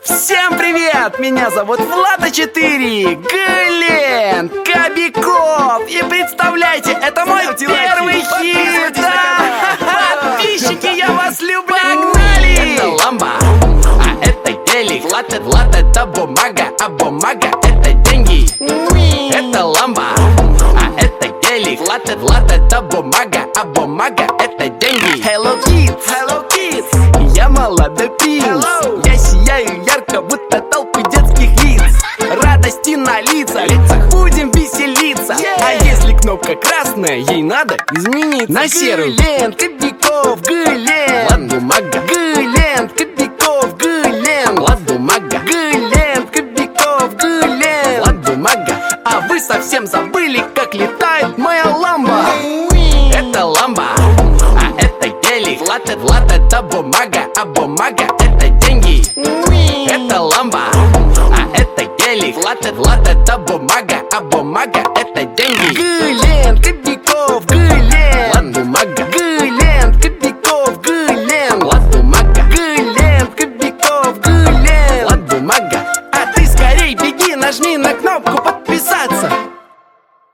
Всем привет! Меня зовут Влада4, Глен Кобяков. И представляйте, это мой первый хит. Подписчики, я вас люблю. Погнали! Это ламба, а это гелик. Влад это бумага, а бумага это деньги. Это ламба, а это гелик. Влад это бумага, а бумага это деньги. Hello kids, я молодой принц. Я сияю ярко, будто толпы детских лиц. Радости на лицах, будем веселиться. А если кнопка красная, ей надо измениться. На серую. Глен Кобяков, Глен. Влад бумага,